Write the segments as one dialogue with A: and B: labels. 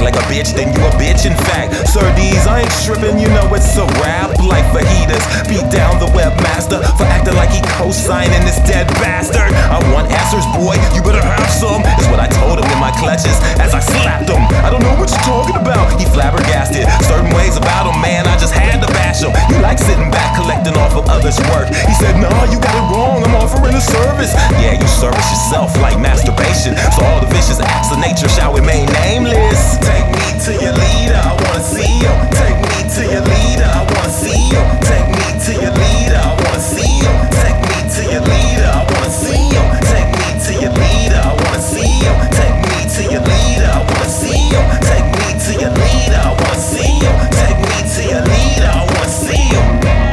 A: act like a bitch, then you a bitch. In fact, Sir D's, I ain't stripping, you know it's a rap. Like fajitas, beat down the webmaster for acting like he co-signing this dead bastard. I want answers, boy, you better have some, is what I told him in my clutches as I slapped him. I don't know what you're talking about, he flabbergasted. Certain ways about him, man, I just had to bash him. You like sitting back collecting off of others' work. He said, nah, you got it wrong, I'm offering a service. Yeah, you service yourself like masturbation. So all the vicious acts of nature shall remain nameless. Take me to your leader, I wanna see you. Take me to your leader, I wanna see you. Take me to your leader, I wanna see you. Take me to your leader, I wanna see you. Take me to your leader, I wanna see you. Take me to your leader, I wanna see you. Take me to your leader, I wanna see you. Take me to your leader, I wanna see you.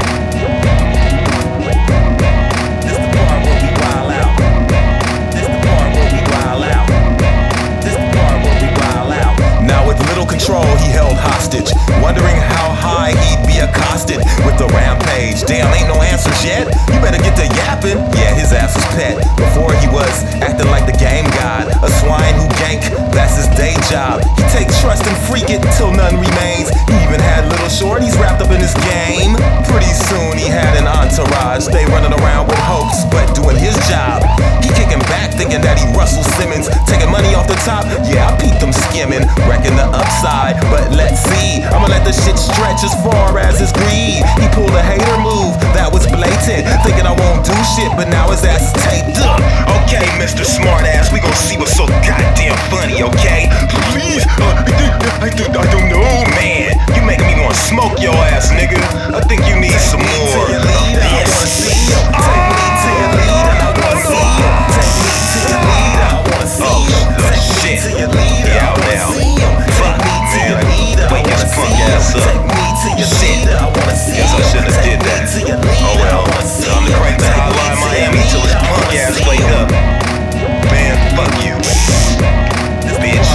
A: This the part where we wild out. This the part where we wild out. This the part where we wild out. Now with little control he held hostage, wondering how high he'd be accosted with the rampage. Damn, ain't no answers yet. You better get to yapping. Yeah, his ass was pet. Before he was acting like the game god, a swine who gank, that's his day job. He take trust and freak it till none remains. He even had little shorties wrapped up in his game. Pretty soon he had an entourage. They running around with hopes, but doing his job. He kicking back, thinking that he Russell Simmons, taking money off the top. Yeah, I peeped him skimming, wrecking the upside. But let's see, I'ma let the shit stretch as far as his greed. He pulled a hater move that was blatant, thinking I won't do shit, but now his ass is taped up. Okay, Mr. Smartass, we gon' see what's so goddamn funny, okay? Please, I don't know, man. You making me wanna smoke your ass, nigga. I think you need some more of this. Take me to your leader, I wanna see you. Take me to your leader, I wanna see you. Take me to your leader, I wanna see you. Fuck, man. Wake this punk ass up. Take me to your leader, I wanna see you. Guess I shouldn't have did that. Oh well, time to crank the hotline Miami till his punk ass wake up. Man, fuck you, bitch.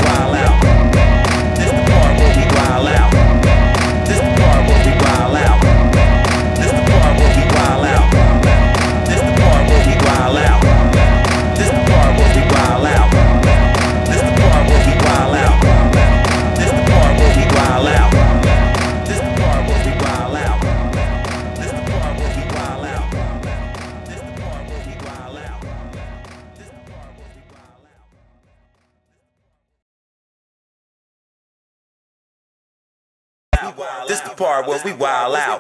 A: This the part where we wild out. This the part where we wild out. This the part where we wild out. This the part where we wild out. This the part where we wild out. This the part where we wild out. This the part where we wild out. This the part where we wild out. This the part where we wild out. This the part where we wild out. This the part where we wild out. This the part where we wild out.